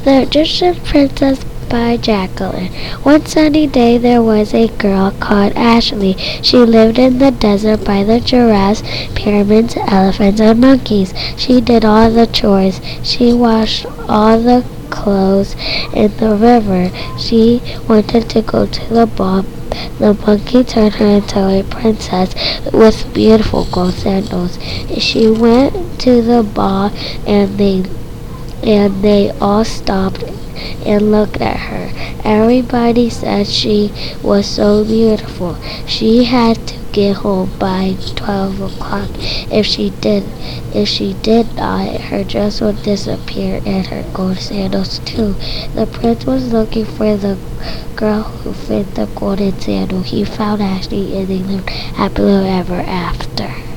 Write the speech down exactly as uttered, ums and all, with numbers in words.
The Egyptian Princess by Jacqueline. One sunny day there was a girl called Ashley. She lived in the desert by the giraffes, pyramids, elephants, and monkeys. She did all the chores. She washed all the clothes in the river. She wanted to go to the ball. The monkey turned her into a princess with beautiful gold sandals. She went to the ball and they and they all stopped and looked at her. Everybody said she was so beautiful. She had to get home by twelve o'clock. If she did if she did not, her dress would disappear and her gold sandals too. The prince was looking for the girl who fit the golden sandal. He found Ashley and they lived happily ever after.